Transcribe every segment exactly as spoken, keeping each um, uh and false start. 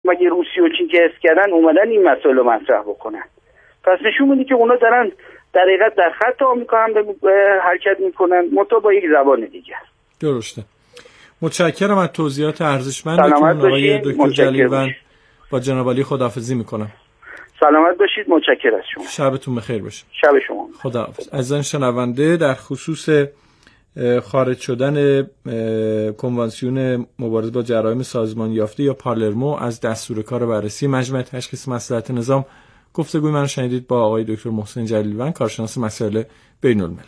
مگه روسیه و چین که حس کردن اومدن این مسائل رو مطرح بکنن؟ پس نشون میده که اونا دارن در حقیقت در خط آمریکا هم حرکت میکنن، منتها با یک زبان دیگر. درسته. متشکرم از توضیحات ارزشمندتون آقای دکتر جلیلوند. با جناب علی خداحافظی میکنم. سلامت باشید. متشکرم از شما. شبتون بخیر باشه. شب شما. خداحافظ. عزیزان شنونده، در خصوص خارج شدن کنوانسیون مبارزه با جرایم سازمان یافته یا پالرمو از دستور کار بررسی مجمع تشخیص مصلحت نظام گفتگوی من شنیدید با آقای دکتر محسن جلیلوند، کارشناس مسائل بین الملل.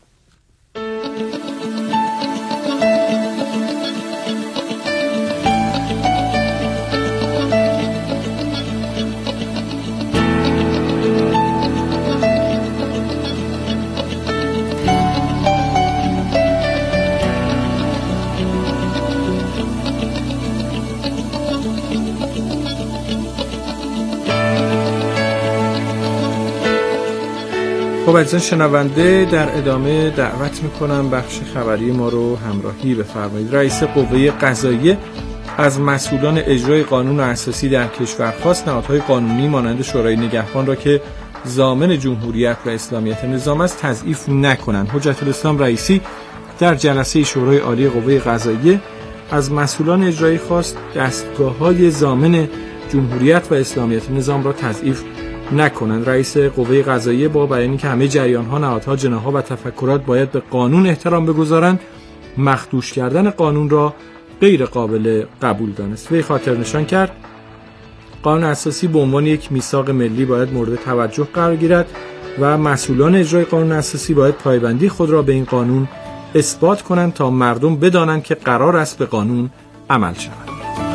خب عزیزان شنونده، در ادامه دعوت میکنم بخش خبری ما رو همراهی بفرمایید. رئیس قوه قضاییه از مسئولان اجرای قانون اساسی در کشور خواست نهادهای قانونی مانند شورای نگهبان را که ضامن جمهوریت و اسلامیت نظام است تضعیف نکنند. حجت الاسلام رئیسی در جلسه شورای عالی قوه قضاییه از مسئولان اجرایی خواست دستگاه‌های ضامن جمهوریت و اسلامیت نظام را تضعیف نکنند. رئیس قوه قضاییه با بیانی که همه جریان‌ها، نهادها، جناح‌ها و تفکرات باید به قانون احترام بگذارند، مخدوش کردن قانون را غیر قابل قبول دانست. وی خاطر نشان کرد قانون اساسی به عنوان یک میثاق ملی باید مورد توجه قرار گیرد و مسئولان اجرای قانون اساسی باید پایبندی خود را به این قانون اثبات کنند تا مردم بدانند که قرار است به قانون عمل شود.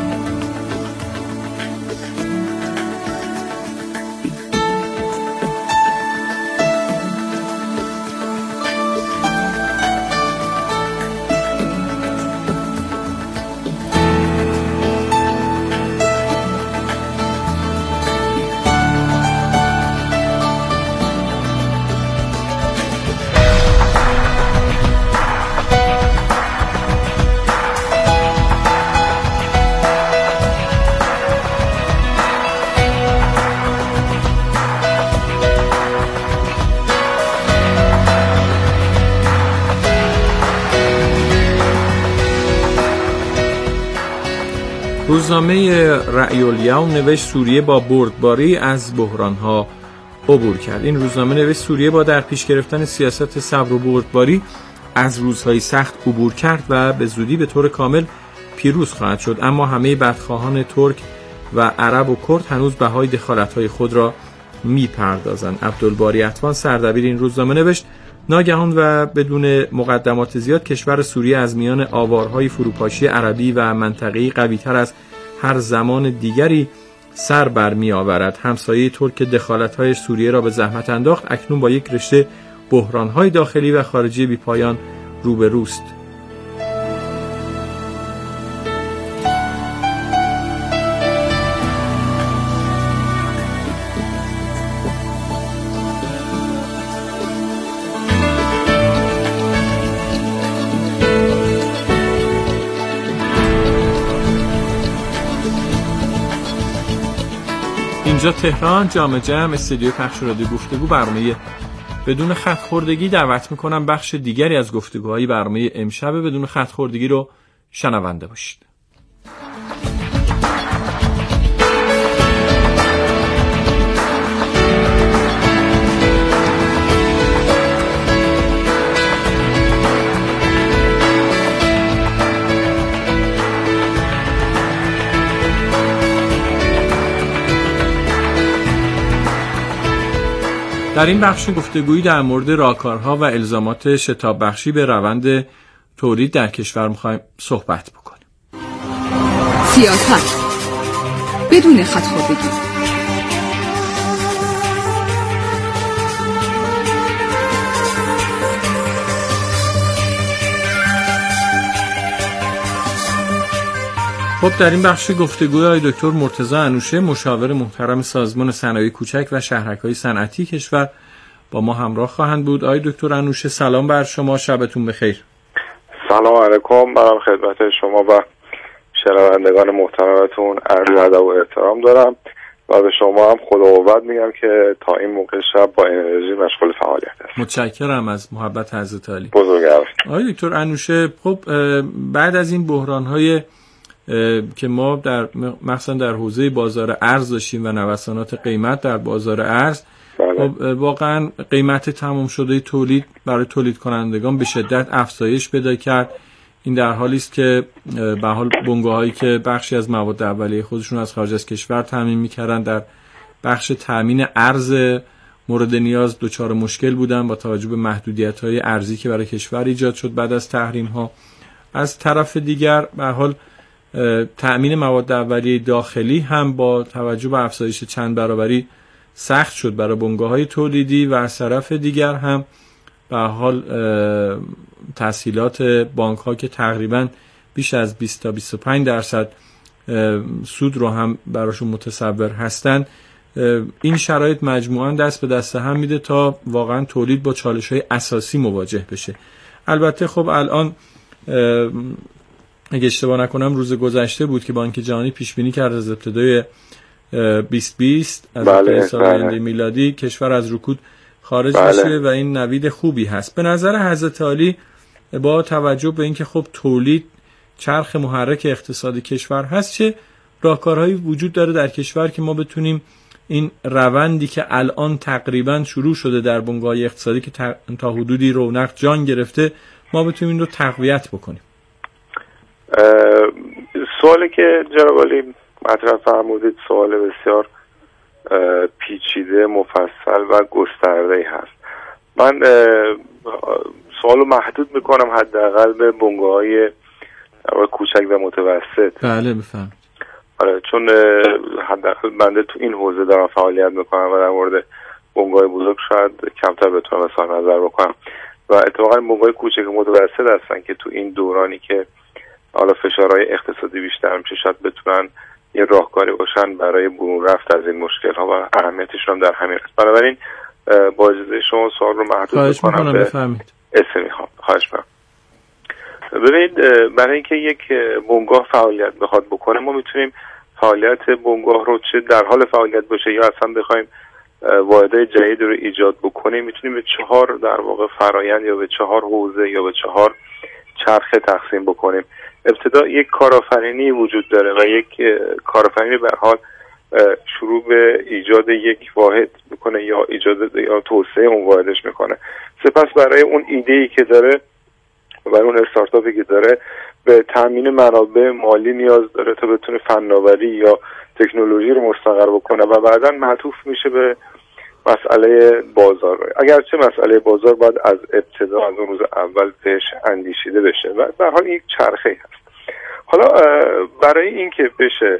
روزنامه رأی الیوم نوشت سوریه با بردباری از بحران‌ها عبور کرد. این روزنامه نوشت سوریه با در پیش گرفتن سیاست صبر و بردباری از روزهای سخت عبور کرد و به زودی به طور کامل پیروز خواهد شد، اما همه بدخواهان ترک و عرب و کرد هنوز بهای دخالت‌های خود را می‌پردازند. عبدالباری عطوان سردبیر این روزنامه نوشت ناگهان و بدون مقدمات زیاد کشور سوریه از میان آوارهای فروپاشی عربی و منطقه‌ای قوی‌تر از هر زمان دیگری سر برمی آورد. همسایه ترک دخالت‌های سوریه را به زحمت انداخت، اکنون با یک رشته بحران‌های داخلی و خارجی بی‌پایان روبروست. اینجا تهران، جامع جمع، استودیو پخش رادیو گفتگو. برنامه بدون خط خوردگی. دعوت میکنم بخش دیگری از گفتگوهای برنامه امشب بدون خط خوردگی رو شنونده باشید. در این بخش گفتگویی در مورد راهکارها و الزامات شتاب بخشی به روند تولید در کشور می‌خوایم صحبت بکنیم. سیاست بدون خط خوردگی. خب در این بخش گفتگوی آقای دکتر مرتضی انوشه، مشاور محترم سازمان صنایع کوچک و شهرک‌های صنعتی کشور، با ما همراه خواهند بود. آقای دکتر انوشه سلام بر شما، شبتون بخیر. سلام علیکم، برام خدمت شما و شنوندگان محترمتون عرض ادب و احترام دارم و به شما هم خدا قوت میگم که تا این موقع شب با انرژی مشغول فعالیت هست. متشکرم از محبت حضرت علی. بزرگوار. آقای دکتر انوشه، خب بعد از این بحران‌های که ما در مثلا در حوزه بازار ارز داشتیم و نوسانات قیمت در بازار ارز، بله. خب واقعا قیمت تمام شده تولید برای تولید کنندگان به شدت افزایش پیدا کرد. این در حالی است که به حال بنگاهایی که بخشی از مواد اولیه خودشون از خارج از کشور تامین می‌کردن در بخش تامین ارز مورد نیاز دچار مشکل بودن با توجه به محدودیت‌های ارزی که برای کشور ایجاد شد بعد از تحریم‌ها. از طرف دیگر به حال تأمین مواد اولیه داخلی هم با توجه به افزایش چند برابری سخت شد برای بنگاه‌های تولیدی و از طرف دیگر هم به حال تسهیلات بانک‌ها که تقریباً بیش از بیست تا بیست و پنج درصد سود رو هم براشون متصور هستن، این شرایط مجموعاً دست به دست هم میده تا واقعاً تولید با چالش‌های اساسی مواجه بشه. البته خب الان اگه اشتباه نکنم روز گذشته بود که بانک جهانی پیش بینی کرد از ابتدای بیست بیست از بله، سال آینده میلادی کشور از رکود خارج بله. بشه و این نوید خوبی هست. به نظر حضرت عالی با توجه به اینکه خب تولید چرخ محرک اقتصادی کشور هست، چه راهکارهایی وجود داره در کشور که ما بتونیم این روندی که الان تقریبا شروع شده در بنگاه اقتصادی که تا حدودی رونق جان گرفته ما بتونیم این رو تقویت بکنیم؟ سوالی که جناب عالی مطرح فرمودید سوال بسیار پیچیده، مفصل و گسترده‌ای هست. من سوالو محدود میکنم حداقل به بنگاه‌های کوچک و متوسط. بله بفهم. آره، چون حداقل بنده تو این حوزه دارم فعالیت میکنم و در مورد بنگاه بزرگ شاید کمتر بتونم اظهار نظر بکنم و اتفاقا بنگاه کوچک و متوسط هستن که تو این دورانی که حالا فشارهای اقتصادی بیشتر میشه شاید بتونن یه راهکاری باشن برای برون رفت از این مشکل ها و اهمیتشون هم در همین است. بنابراین با اجازه شما سوال رو محدود بکنم به اسمی ها. خواهش می‌کنم. ببینید، برای اینکه یک بنگاه فعالیت بخواد بکنه ما میتونیم فعالیت بنگاه رو چه در حال فعالیت باشه یا اصلا بخوایم واحدهای جدید رو ایجاد بکنیم میتونیم به چهار در واقع فرایند یا به چهار حوزه یا به چهار چرخه تقسیم بکنیم. ابتدا یک کارآفرینی وجود داره و یک کارآفرینی به حال شروع به ایجاد یک واحد میکنه یا ایجاد یا توسعه اون واحدش میکنه. سپس برای اون ایده‌ای که داره و برای اون استارتاپی که داره به تامین منابع مالی نیاز داره تا بتونه فناوری یا تکنولوژی رو مستقر بکنه و بعداً معطوف میشه به مسئله بازار. اگرچه مسئله بازار باید از ابتدا از اون روز اول بهش اندیشیده بشه و در حال یک چرخه هست. حالا برای اینکه بشه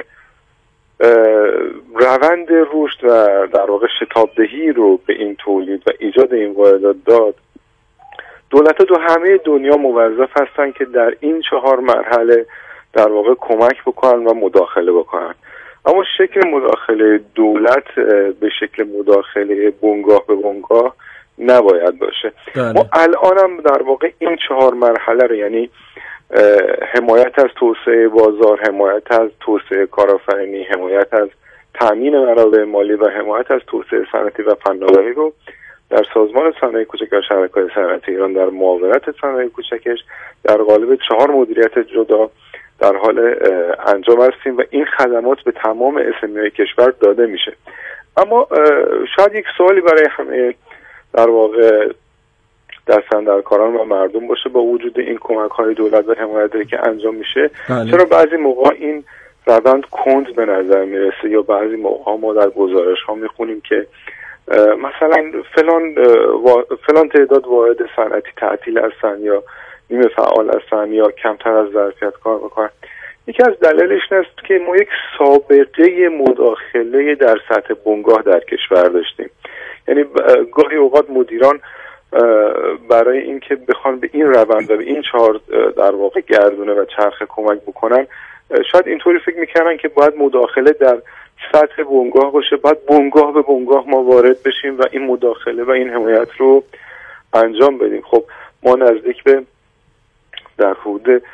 روند رشد و در واقع شتابدهی رو به این تولید و ایجاد این واحدات داد، دولت‌ها تو همه دنیا موظف هستن که در این چهار مرحله در واقع کمک بکنن و مداخله بکنن. اما شکل مداخله دولت به شکل مداخله بنگاه به بنگاه نباید باشه. بله. ما الان هم در واقع این چهار مرحله رو، یعنی حمایت از توسعه بازار، حمایت از توسعه کارآفرینی، حمایت از تامین منابع مالی و حمایت از توسعه صنعتی و فناوری رو در سازمان صنایع کوچک و شبکه‌های صنعتی ایران در معاونت صنایع کوچکش در قالب چهار مدیریت جدا در حال انجام هستیم و این خدمات به تمام اس‌ام‌ای کشور داده میشه. اما شاید یک سوالی برای همه در واقع دست‌اندرکاران و مردم باشه، با وجود این کمک‌های دولت و حمایتی که انجام میشه بله. چرا بعضی موقع این روند کند به نظر میرسه یا بعضی موقع ما در گزارش‌ها میخونیم که مثلا فلان فلان تعداد واحد صنعتی تعطیل هستن یا نیمه فعال هستن یا کمتر از ظرفیت کار میکنن. یکی از دلایلش این است که ما یک سابقه مداخله در سطح بنگاه در کشور داشتیم. یعنی گاهی اوقات مدیران برای اینکه بخوان به این روند و به این چهار در واقع گردونه و چرخه کمک بکنن شاید اینطوری فکر میکنن که باید مداخله در سطح بنگاه باشه، باید بنگاه به بنگاه ما وارد بشیم و این مداخله و این حمایت رو انجام بدیم. خب ما نزدیک به در حدود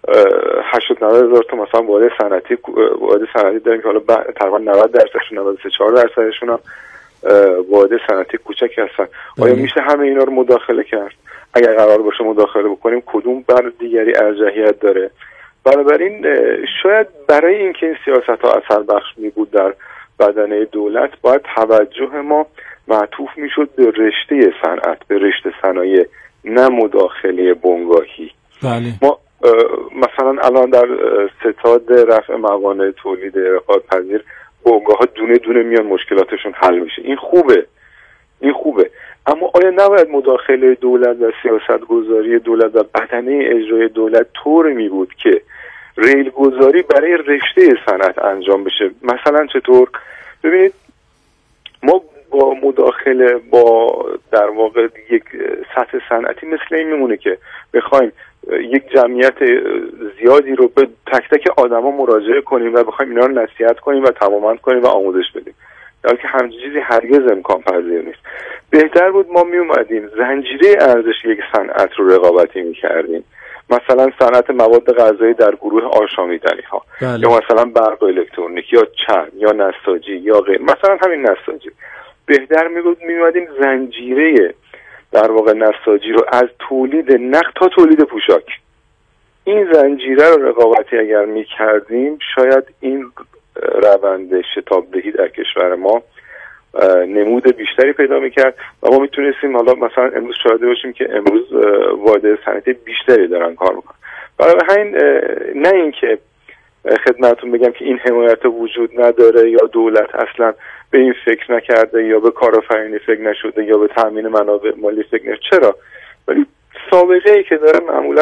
هشتاد نود هزار تا مثلا واحد صنعتی واحد صنعتی داریم که حالا تقریبا نود درصدشون نود و سه چهار درصدشون هم واحد صنعتی کوچک هستن. آیا میشه همه اینا رو مداخله کرد؟ اگر قرار باشه مداخله بکنیم کدوم بر دیگری ارجحیت داره؟ بنابراین شاید برای اینکه این سیاست ها اثر بخش می بود در بدنه دولت باید توجه ما معطوف میشد به رشته صنعت، به رشته صنایع، نه مداخله بنگاهی. بله. ما مثلا الان در ستاد رفع موانع تولید رقابت پذیر بنگاه ها دونه دونه میان مشکلاتشون حل میشه. این خوبه، این خوبه، اما آیا نباید مداخله دولت و سیاست گذاری دولت و بدنه اجرای دولت طور می بود که ریل گذاری برای رشته صنعت انجام بشه؟ مثلا چطور؟ ببینید ما با مداخله با در واقع یک سطح صنعتی مثل این میمونه که بخوایم یک جمعیت زیادی رو به تک تک آدما مراجعه کنیم و بخوایم اینا رو نصیحت کنیم و تماماً کنیم و آموزش بدیم، در حالی که همچین چیزی هرگز امکان پذیر نیست. بهتر بود ما می اومدیم زنجیره ارزش یک صنعت رو رقابتی می‌کردیم، مثلا صنعت مواد غذایی در گروه آشامیدنی ها، بله. یا مثلا برق الکترونیک یا چرم یا نساجی یا غیر، مثلا همین نساجی. بهتر می بود می اومدیم زنجیره در واقع نساجی رو از تولید نخ تا تولید پوشاک، این زنجیره رو رقابتی اگر می کردیم شاید این روند شتابدهی در کشور ما نمود بیشتری پیدا میکرد و ما میتونستیم حالا مثلا امروز شاهد باشیم که امروز واحد صنعتی بیشتری دارن کار میکنن. برای همین نه اینکه خدمتتون بگم که این حمایت وجود نداره یا دولت اصلا به این فکر نکرده یا به کارآفرینی فکر نشده یا به تامین منابع مالی فکر نشده، چرا؟ ولی سابقه ای که داره معمولا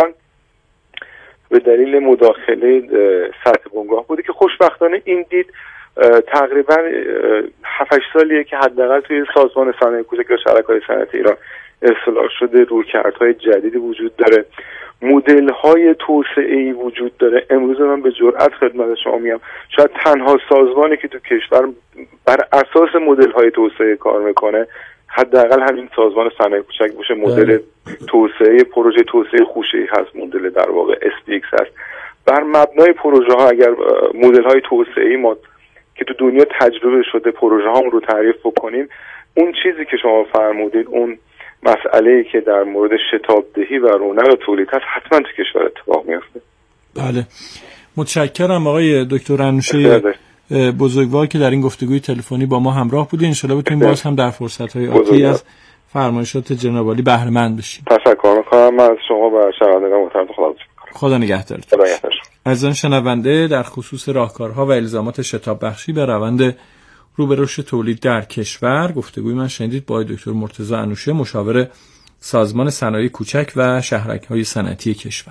به دلیل مداخله سطح بنگاه بوده که خوشبختانه این دید تقریبا هفت هشت سالیه که حداقل توی سازمان صنایع کوچک و شرکای صنعتی ایران اصلاح شده، رویکردهای جدیدی وجود داره، مدل‌های توسعه‌ای وجود داره. امروز من به جرئت خدمت شما میگم شاید تنها سازمانی که تو کشور بر اساس مدل‌های توسعه کار میکنه حداقل همین سازمان صنایع کوچک باشه. مدل توسعه پروژه توسعه خوشه‌ای هست، مدل در واقع اس پی ایکس هست. بر مبنای پروژه ها اگر مدل‌های توسعه‌ای ما که تو دنیا تجربه شده پروژه هام رو تعریف بکنیم، اون چیزی که شما فرمودید، اون مسئله‌ای که در مورد شتابدهی و رونق تولید هست، حتما تو کشور اتفاق میفته. بله، متشکرم آقای دکتر انوشه بزرگوار که در این گفتگوی تلفنی با ما همراه بودید. ان شاءالله بتونیم باز هم در فرصت‌های آتی از فرمایشات جناب عالی بهره مند بشیم. تشکر می‌کنم من از شما و شنوندگان محترم. خدا خدا نگهدارتون. عزیزان شنونده، در خصوص راهکارها و الزامات شتاب بخشی به روند رو به رشد تولید در کشور گفتگوی من شنیدید با دکتر مرتضی انوشه، مشاور سازمان صنایع کوچک و شهرک‌های صنعتی کشور.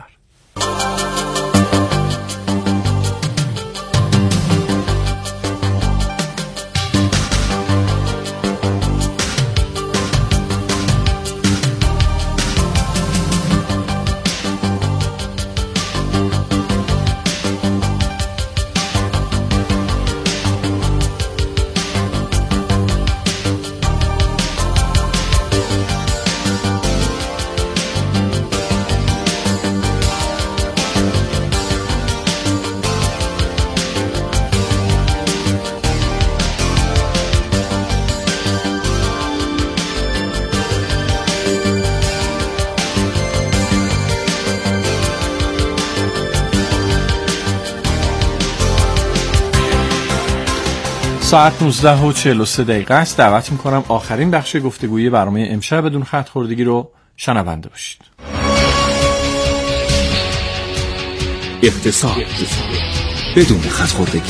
ساعت نوزده و چهل و سه دقیقه است. دعوت میکنم آخرین بخش گفتگوی برنامه امشب بدون خط خوردگی رو شنونده باشید. اقتصاد بدون خط خوردگی.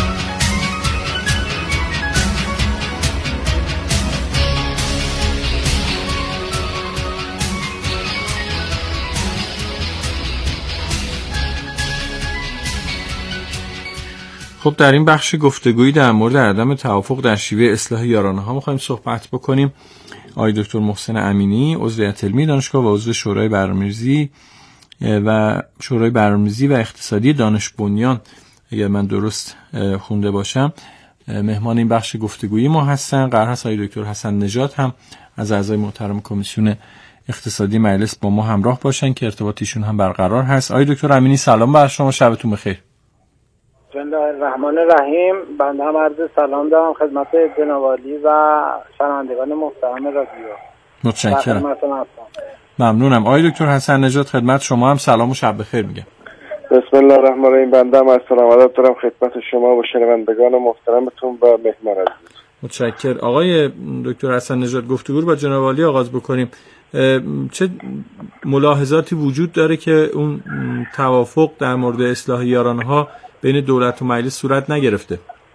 خب در این بخش گفتگویی در مورد عدم توافق در شیوه اصلاح یارانه ها می‌خوایم صحبت بکنیم. آقای دکتر محسن امینی، عضو هیئت علمی دانشگاه و عضو شورای برنامه‌ریزی و شورای برنامه‌ریزی و اقتصادی دانش بنیان، اگر من درست خونده باشم، مهمان این بخش گفتگویی ما هستن. قرار هست آقای دکتر حسن نژاد هم از اعضای محترم کمیسیون اقتصادی مجلس با ما همراه باشن که ارتباطیشون هم برقرار هست. آقای دکتر امینی سلام بر شما، شبتون بخیر. بسم الله الرحمن الرحیم. بنده هم عرض سلام دارم خدمت جناب عالی و شنوندگان محترم رادیو. متشکرم. ممنونم. آقای دکتر حسن نژاد خدمت شما هم سلام و شب بخیر میگم. بسم الله الرحمن الرحیم. بنده هم از سلام علیکم دارم خدمت شما و شنوندگان محترمتون و مهمان عزیز. متشکرم. آقای دکتر حسن نژاد گفتگو رو با جناب عالی آغاز بکنیم. چه ملاحظاتی وجود داره که اون توافق در مورد اصلاح یارانه‌ها بین دولت و مجلس صورت نگرفته؟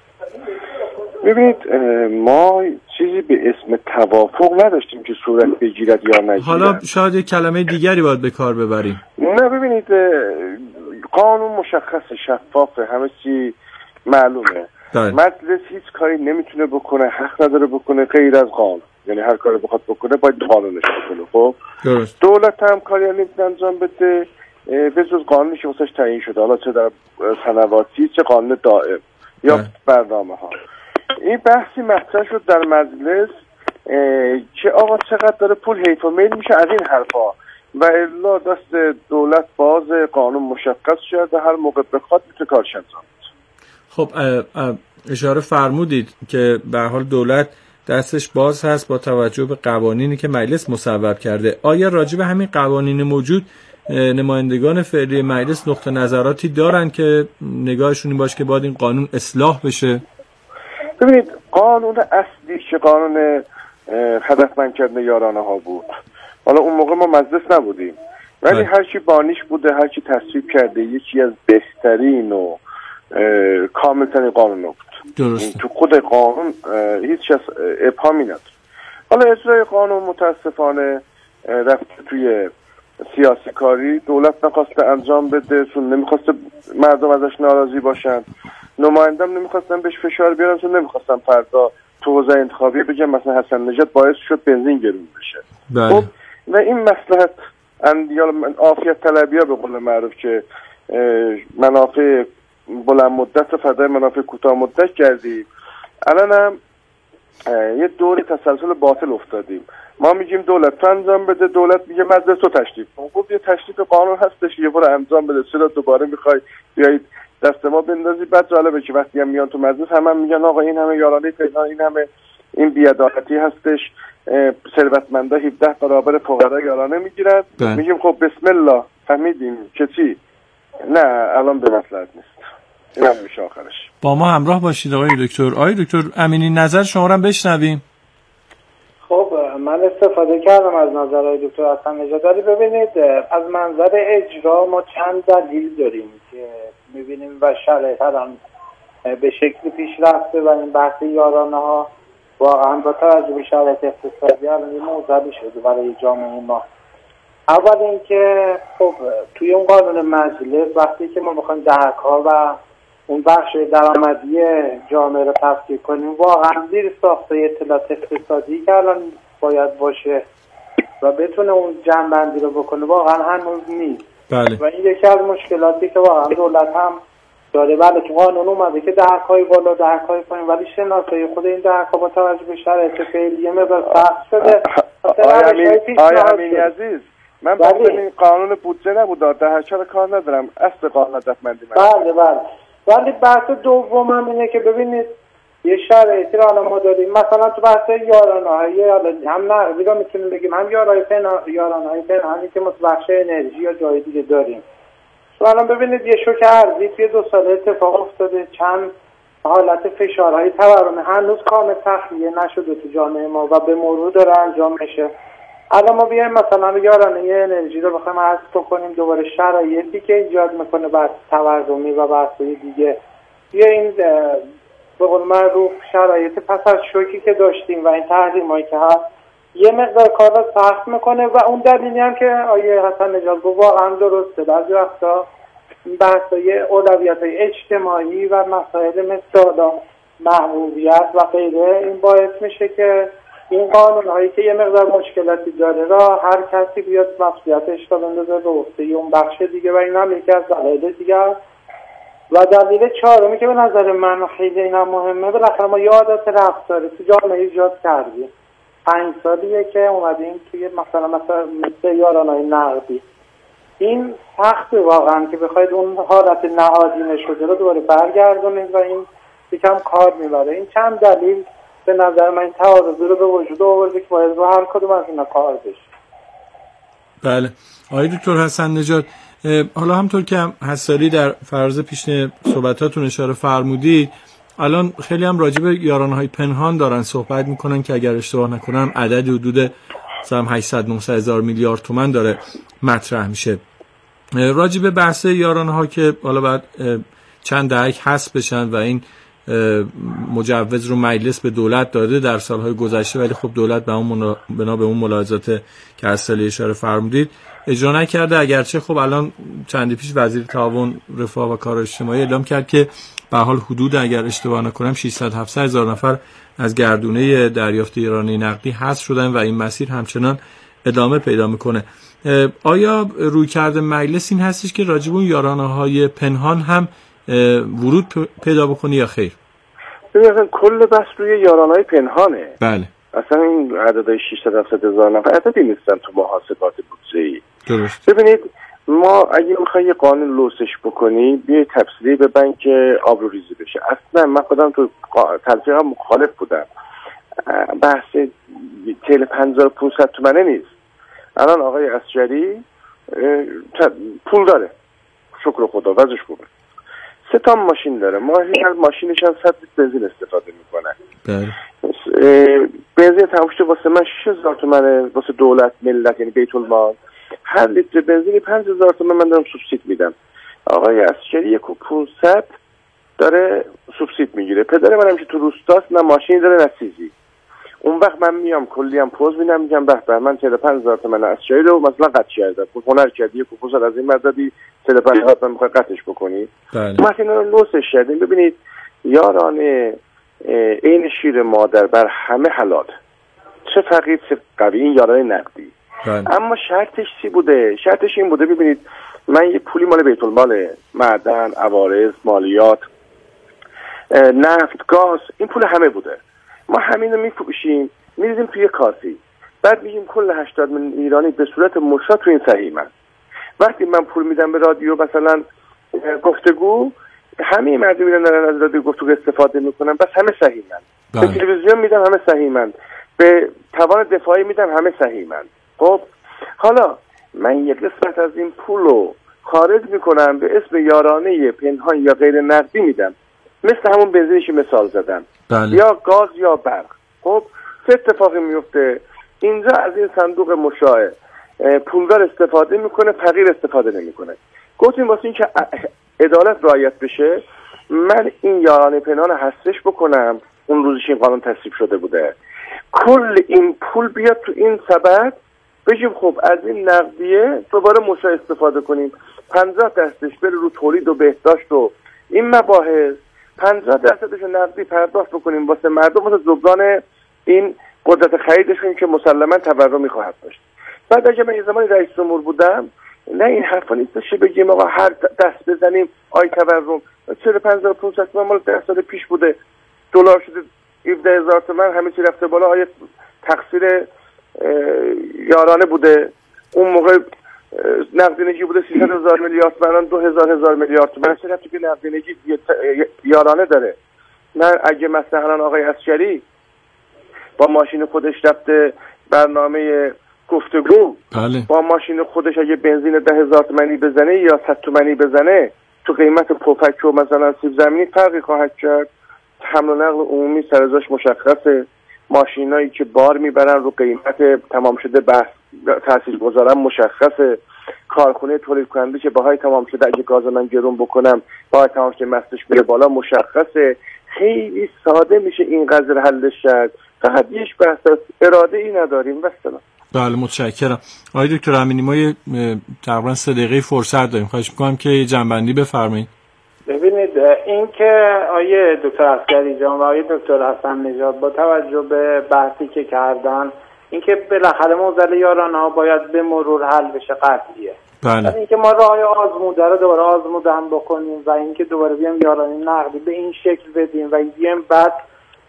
ببینید ما چیزی به اسم توافق نداشتیم که صورت بگیرد یا نگیرد. حالا شاید یک کلمه دیگری باید به کار ببریم. نه ببینید قانون مشخص شفافه، همه چی معلومه. داره. مجلس هیچ کاری نمیتونه بکنه، حق نداره بکنه غیر از قانون، یعنی هر کاری بخواد بکنه باید قانونش بکنه. خب درست. دولت هم کاری نمیتونه انجام بده به جز قانونی که واسش تعیین شده، حالا چه در سنواتی چه قانون دائم یا برنامه ها. این بحثی مطرح شد در مجلس که آقا چقدر داره پول حیف و میل میشه از این حرفا و الا دست دولت باز، قانون مشخص شد و هر موقع بخواد میتونه کارش انجام بده. خب اشاره فرمودید که به هر حال دولت دستش باز هست با توجه به قوانینی که مجلس مصوب کرده. آیا راجع به همین قوانین موجود نمایندگان فعلی مجلس نقطه نظراتی دارن که نگاهشون این باشه که باید این قانون اصلاح بشه؟ ببینید قانون اصلی که قانون هدفمند کردن یارانه ها بود، حالا اون موقع ما مجلس نبودیم ولی هر کی بانیش بوده، هر کی تصویب کرده، یکی از بهترین و کاملترین قانون بود. درسته. تو خود قانون هیچ از ابهامی نداره. حالا اجرای قانون متاسفانه رفت توی سیاسی کاری، دولت نخواسته انجام بده چون نمیخواسته مردم ازش ناراضی باشن، نمایندم نمیخواستن بهش فشار بیارن چون نمیخواستن فردا تو حوزه انتخابی بگم مثلا حسن نژاد باعث شد بنزین گرون بشه. خب و این مصلحت یا عافیت طلبی ها به قول معروف که منافع بلند مدت و فدای منافع کوتاه مدت کردیم، الان هم یه دور تسلسل باطل افتادیم. ما میگیم دولت تو انجام بده، دولت میگه مجلس تو تشریف کن. خب یه تشریف قانون هستش یه بار انجام بده، چرا دوباره میخوای بیایید دست ما بندازی؟ بعد جالبه که وقتی هم میان تو مجلس هم, هم میگن آقا این همه یارانه فلان، این همه این بی‌عدالتی هستش، ثروتمندا هفده برابر فقرا یارانه میگیرن. میگیم خب بسم الله فهمیدیم که چی؟ نه الان به مصلحت نیست. این هم میشه آخرش. با ما همراه باشید آقای دکتر. آقای دکتر امینی نظر شما رو هم بشنویم. خب من استفاده کردم از نظرهای دکتر حسن نژاد. ببینید از منظر اجرا ما چند دلیل داریم که میبینیم و شرایط الان به شکلی پیش رفته و این بحث یارانه ها واقعا با توجه به شرایط اقتصادی الان یه موضوعی شده برای جامعه ما. اول اینکه خب توی اون قانون مجلس وقتی که ما بخوایم دهک‌ها و اون بخش درآمدی جامعه رو تفکیک کنیم، واقعا زیر ساخته اطلاعات اقتصادی که الان باید باشه و بتونه اون جمع‌بندی رو بکنه واقعا هنوز نیست. بله. و این یکی از مشکلاتی که واقعا دولت هم داره. بله که قانون اومده که دهک‌های بالا دهک‌های پایین، ولی شناسایی خود این دهک‌ها با توجه به شرایط فعلی مقدار سخت شده. آیا امینی عزیز من با این قانون بودجه نبود دهک‌ها رو کار ندارم، اصل قانون هدفمندی من. بله بله. ولی بحث دوم هم اینه که ببینید یه شرایطی رو الان ما داریم، مثلا تو بحث یارانه‌های هم نقدی رو میتونیم بگیم، هم یارانه‌های پنهانی که ما تو بخش انرژی یا جای دیگه داریم. تو الان ببینید یه شوک ارزی توی دو ساله اتفاق افتاده، چند حالت فشارهای تورمی هنوز کامل تخلیه نشده تو جامعه ما و به مرور داره انجام میشه. الان ما بیایم مثلا یارانه انرژی رو بخوایم حذف کنیم، دوباره شرایطی که ایجاد میکنه بحث تورمی و بحث‌های دیگه، یا این به قول معروف شرایط پس از شوکی که داشتیم و این تحریمایی که هست یه مقدار کار رو سخت میکنه و اون دلیلی هم که آیه حسن نژاد گفت واقعا درسته. بعضی وقتا بحث‌های اولویت‌های اجتماعی و مسائل مثل محبوبیت و غیره این باعث میشه که این قانون هایی که یه مقدار مشکلاتی داره را هر کسی بیاد مسئولیتش رو بندازه به عهده اون بخش دیگه و این هم یکی از دلایل دیگه است. و دلیل چهارمی که به نظر من خیلی اینا مهمه، بالاخره ما یه عادت رفتاری تو جامعه ایجاد کردیم پنج سالیه که اومدیم توی مثلا مثلا مثل یارانه‌های نقدی. این سخت واقعا که بخواید اون حالت نهادینه شده رو دوباره برگردونید و این یکم کار میبره. این چند دلیل به نظر من این تعارض رو به وجود آورده که باید رو هر کدوم از اینا کار بشه. بله آقای دکتر حسن نژاد، حالا همطور که حساری در فراز پیش صحبتاتون اشاره فرمودید، الان خیلی هم راجع به یارانه‌های پنهان دارن صحبت میکنن که اگر اشتباه نکنم عدد حدود مثلا هشتصد نهصد هزار میلیارد تومان داره مطرح میشه. راجع به بحث یارانه‌ها که حالا بعد چند دهک حذف بشن و این مجوز رو مجلس به دولت داده در سالهای گذشته، ولی خب دولت به اون منا... بنا به اون ملاحظات که از سالی اشاره فرمودید اجرا نکرده. اگرچه خب الان چندی پیش وزیر تعاون رفاه و کار اجتماعی اعلام کرد که به حال حدود اگر اشتباه نکنم ششصد هفتصد هزار نفر از گردونه دریافت یارانه نقدی حذف شدن و این مسیر همچنان ادامه پیدا میکنه. آیا رویکرد مجلس این هستش که راجب اون یارانه‌های پنهان هم ورود پیدا بکنه یا خیر؟ ببینید کل بحث روی یارانه‌های پنهانه. بله. اصلا این عددهای ششصد هفتصد هزار نفر عددی نیستن تو محاسبات بودجه‌ای. درست. ببینید ما اگه میخوای قانون لوسش بکنی بیای تفصیلی به بانک آبروریزی بشه. اصلا من خودم تو تلفیقم مخالف بودم. بحث تل پنج هزار و پانصد تومنه نیست. الان آقای اسجری پول داره، شکر خدا وضعش خوبه، سه تا ماشین داره، ماهی هر ماشینش هم صد لیتر بنزین استفاده میکنه. بله. بنزین تموم شده واسه من شش هزار تومنه، واسه دولت ملت یعنی بیت المال هر لیتر بنزین پنج هزار تومن من دارم سوبسید میدم. آقای اسجری یک و پانصد داره سوبسید میگیره. پدر منم که تو روستاست نه ماشین داره نه چیزی. اون وقت من میام کلی هم پوز میدم میگم به به من چهل و پنج هزار تومن اسجری رو مثلا قطع کردم، هنر کردی یک پوز از این مددی چهل و پنج هزار تومن میخوای قطعش بکنی. بله. ما اینا رو لوسش کردیم. ببینید یارانه این شیر مادر بر همه حلال، چه فقیر چه قوی، این یارانه نقدی. بله. اما شرطش چی بوده؟ شرطش این بوده ببینید من یه پولی مال بیت المال، معدن، عوارض، مالیات، نفت، گاز، این پول همه بوده. ما همین رو میفروشیم میریزیم توی کاسی، بعد میگیم کل هشتاد میلیون ایرانی به صورت مشا تو این سهیمن. وقتی من پول میدم به رادیو مثلا گفتگو، همه مردم میرن از رادیو گفتگو استفاده میکنن بس همه سهیمن. به تلویزیون میدم همه سهیمن، به توان دفاعی میدم همه سهیمن. خب حالا من یک قسمت از این پول رو خارج میکنم به اسم یارانه پنهان یا غیر نقدی میدم، مثل همون بنزینشی مثال زدم. بله. یا گاز یا برق. خب چه اتفاقی میفته؟ اینجا از این صندوق مشاع پولدار استفاده میکنه، فقیر استفاده نمیکنه. گفتیم واسه این که عدالت رعایت بشه من این یارانه پنهان حذفش بکنم. اون روزش این قانون تصویب شده بوده، کل این پول بیاد تو این سبد بگیم خب از این نقدیه دوباره مشاع استفاده کنیم، پنجاه درصدش بره رو تولید و بهداشت و این مباحث، پنجاه درصدش نقدی پرداخت بکنیم واسه مردم، واسه جبران این قدرت خریدشون که مسلما تورمی خواهد داشت. بعد اگه من یه زمانی رئیس جمهور بودم نه این حرفا نیستش بگیم آقا هر دست بزنیم آی تورم چهل و پنج هزار و پانصد تومان مال ده سال پیش بوده، دلار شده هفده هزار تومان، همه چی رفته بالا. آیا تقصیر یارانه بوده؟ اون موقع نقدینگی بوده سیصد هزار میلیارد تومان، دو هزار هزار میلیارد تومان. چه رفتی که نقدینگی یارانه داره؟ من اگه مثلا آقای اسجری با ماشین خودش رفته برنامه گفتگو، بله. با ماشین خودش اگه بنزین ده هزار تومانی بزنه یا صد تومانی بزنه تو قیمت پفک و مثلا سیب زمینی فرقی خواهد کرد. حمل و نقل عمومی سرازاش مشخصه، ماشینایی که بار میبرن رو قیمت تمام شده بحث تأثیر گذارن مشخصه، کارخونه تولید کننده که باهای تمام شده اگه گاز من گرون بکنم باهای تمام شده مستش بره بالا مشخصه. خیلی ساده میشه این قضیه حلش کرد، فقط یک بحث است، اراده ای نداریم. والسلام. بله متشکرم. آقای دکتر امینی ما یه تقریبا سه دقیقه فرصت داریم، خواهش می‌کنم که یه جنبندی بفرمایید. ببینید این که آیه دکتر عسکری جان و آیه دکتر حسن نژاد با توجه به بحثی که کردن این که بالاخره معضل یارانه ها باید به مرور حل بشه قطعیه. بله. این که ما راه آزموده رو دوباره آزموده هم بکنیم و این که دوباره بیام یارانه نقدی به این شکل بدیم و بیام بعد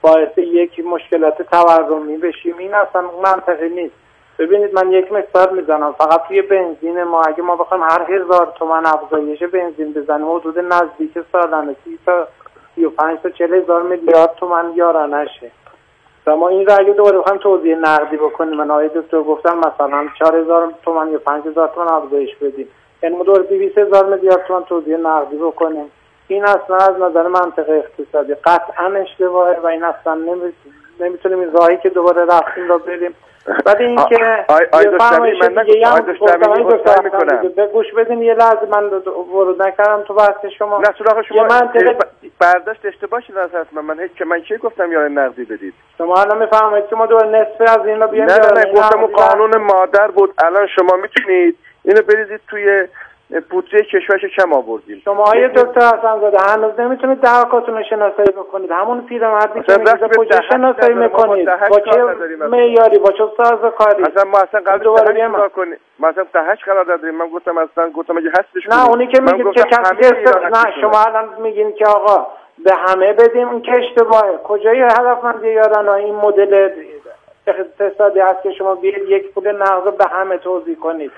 باعث یک مشکلات تورمی بشیم، این اصلا منطقی نیست. ببینید من یک مثال میزنم، فقط توی بنزین ما اگه ما بخوایم هر هزار تومان افزایش بنزین بزنیم حدود نزدیک سالانه سی تا سی و پنج تا چهل هزار میلیارد تومان یارانه شه. و ما این رو اگه دوباره بخوایم توزیع نقدی بکنیم، من آقای دکتر گفتم مثلا چهار هزار تومان یا پنج هزار تومان افزایش بدیم، یعنی ما دوباره دویست هزار میلیارد تومان توزیع نقدی بکنیم، این اصلا از نظر منطق اقتصادی قطعا اشتباهه و این اصلا نمیتونیم این راهی که دوباره رفتیم را بریم. بعد این که آی داشتمی من نگوشتم آی داشتمی گفتم میکنم به گوش بدین یه لحظه، من ورود نکردم تو بحث شما. نه سراغ شما منطقه برداشت اشتباه شده از من من هیچ که من چی گفتم یاران نقدی بدید؟ شما الان میفهمید که ما دور نصف از این رو بیان. نه نه گفتم اون قانون مادر بود. الان شما میتونید اینو بریزید توی بودجه کشورش کم آوردیم. شما های دکتر حسن زاده هنوز نمیتونید دهکاتون رو شناسایی بکنید، همون پیرمردی که میگه کجا شناسایی میکنید، با چه معیاری، با چه سازوکاری؟ اصلا ما اصلا قبل دوباره بیام کنیم مثلا تهش قرار دادیم. من گفتم اصلا گفتم اگه هستش نه اونی که میگه که کسی نه شما الان میگین که آقا به همه بدیم، این که اشتباهه. کجای هدفمندی یارانه این مدل اقتصادی هست که شما بیاید یک پول نقد به همه توزیع کنید؟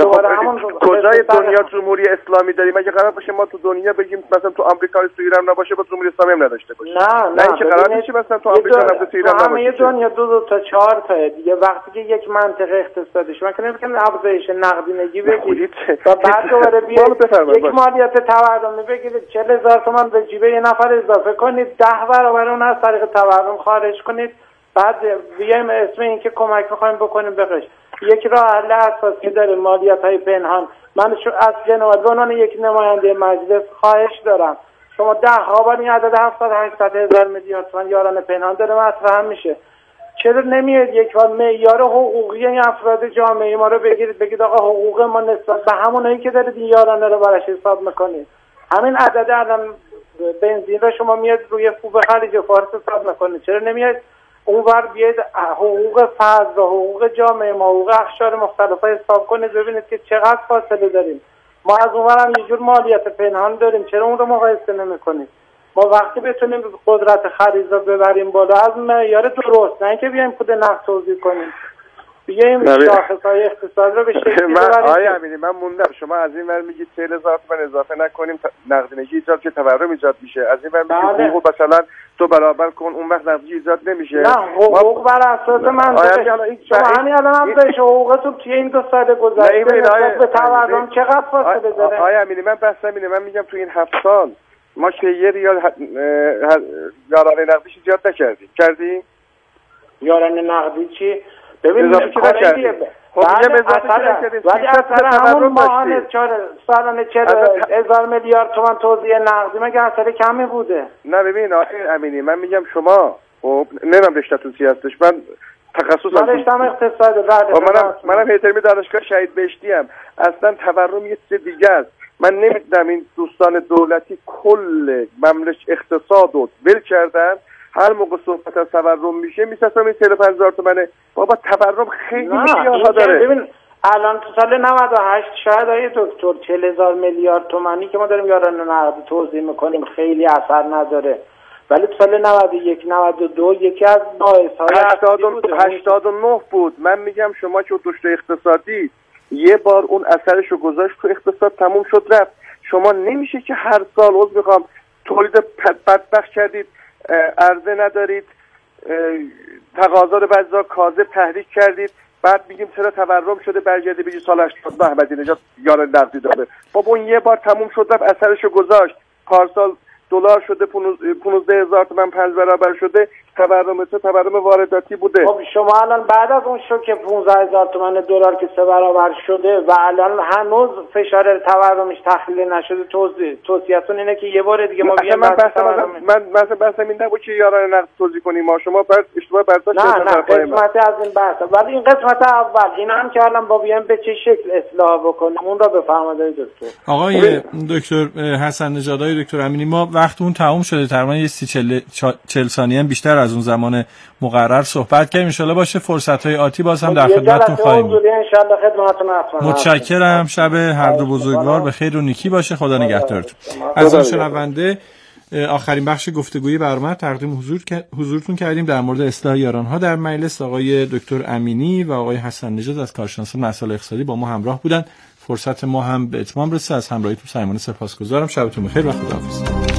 کجای دنیا جمهوری اسلامی داریم؟ اگه قرار باشه ما تو دنیا بگیم مثلا تو آمریکا تو ایران نباشه با جمهوری اسلامی هم نداشته باشه. نه نه اینکه قرار نیست مثلا تو آمریکا نباشه تو ایران نباشه. همه دنیا دو دو تا چهار تا دیگه. وقتی که یک منطق اقتصادی شما که نمیگن افزایش نقدینگی بگیرید و بعد دوباره بیاید یک مالیات تورمی بگیرید چهل هزار تومان به جیبه یه نفر اضافه کنید، ده برابر اون از طریق تورم خارج کنید، بعد بیایم اسم این که کمک می‌خوایم بکنیم بقیش. یک راه حل اساسی داره مالیات‌های پنهان. من از جناب به عنوان یک نماینده مجلس خواهش دارم شما ده ها بار این عدد هفتاد هشتصد هزار میلیارد تومان یارانه پنهان داره مطرح میشه، چرا نمیاد یک بار معیار حقوقی این افراد جامعه ما رو بگیرید بگید آقا حقوق ما نسبت به همونایی که دارید این یارانه رو براش حساب میکنید؟ همین عدد الان بنزین رو شما میاد روی خوب خلیج فارس حساب میکنید، چرا نمیاد اونور بیاید حقوق فرد و حقوق جامعه ما، حقوق اقشار مختلف حساب کنید ببینید که چقدر فاصله داریم. ما از اونور هم یه جور مالیات پنهان داریم، چرا اون رو مقایسه نمی‌کنید؟ ما وقتی بتونیم قدرت خرید رو ببریم بالا از معیار درست، نه اینکه بیایم خود نقد توزیع کنیم، بیایم شاخص‌های اقتصاد رو به شکلی ببریم. آقای امینی من موندم، شما از این ور میگید چهل هزار تومان اضافه نکنیم نقدینگی ایجاد که تورم ایجاد میشه، از این ور میگید حقوق مثلا تو برابر کن اون وقت نقدینگی ایجاد نمیشه. نه حقوق بر اساس منطقه شما همین الان هم به حقوقتون توی این دو سال گذشته به تورم چقدر فاصله داره؟ آقای امینی من بحثم اینه، من میگم تو این هفت سال ما که یه ریال یارانه نقدیش ایجاد نکردیم. کردیم؟ یارانه نقدی چی؟ ببین اضافه که نکردیم. خب میگم اضافه که نکردیم. ولی اصلا همون ماهانه سالانه چهل هزار میلیارد تومان توزیع نقدی مگه اثر کمی بوده؟ نه ببین آقای امینی من میگم شما خب نمیدونم رشته‌تون چی هستش، من تخصصم من رشته‌ام اقتصاد بعد منم منم هیترمی دانشگاه شهید بهشتی ام. اصلا تورم یه چیز دیگه است. من نمیدونم این دوستان دولتی کل مملکت اقتصاد رو ول کردن، هر موقع صحبت از تورم میشه میسازم این چهل و پنج هزار تومنه. بابا تورم خیلی میشه داره. ببین الان تو سال نود و هشت شاید آیه دکتر چهل هزار میلیارد تومانی که ما داریم یارانه نقد توزیع میکنیم خیلی اثر نداره، ولی تو سال نود و یک نود و دو یکی از باعث‌های هشتاد و نه بود. من میگم شما که دکتر اقتصادی یه بار اون اثرش رو گذاشت تو اقتصاد تموم شد رفت. شما نمیشه که هر سال عوض میخوام تولید بدبخت کردید، عرضه ندارید، تقاضا رو بعضا کاذب تحریک کردید، بعد میگیم چرا تورم شده برگردی بگی سال هشتاد و نه احمدی نژاد یارانه نقدی داده. بابا اون یه بار تموم شد رفت اثرش رو گذاشت. پارسال دلار شده پانزده هزار تومان پنج برابر شده، تورم تو تورم وارداتی بوده. خب شما الان بعد از اون شوک پانزده هزار تومان دلار که سه برابر شده و الان هنوز فشار تورمش تخلیه نشده، توضیح توصیه‌تون اینه که یه بار دیگه ما بیایم من من مثلا بحثم این نبود که یارانه نقد توزیع کنیم ما شما بعد اشتباه برداشت نه نه قسمت از این بحث، ولی این قسمت اول اینا هم که الان با بیایم به چه شکل اصلاح بکنیم اون را بفرمایید دکتر. آقای دکتر حسن نژاد، آقای دکتر امینی، ما وقتمون تموم شده، تقریبا یه سی چهل ثانیه بیشتر از اون زمان مقرر صحبت کردیم. ان شاءالله باشه فرصت‌های آتی باز هم در خدمتتون خواهیم بود. ان شاءالله خدمتتون هستم. متشکرم. شب هر دو بزرگوار به خیر و نیکی باشه. خدا نگهدارتون. از این شنونده آخرین بخش گفتگوی برنامه تقدیم حضور حضورتون کردیم در مورد اصلاح یارانها در مجلس. آقای دکتر امینی و آقای حسن نژاد از کارشناسان مسائل اقتصادی با ما همراه بودن. فرصت ما هم به اتمام رسید. از همراهیتون صمیمانه سپاسگزارم. شبتون بخیر و خداحافظ.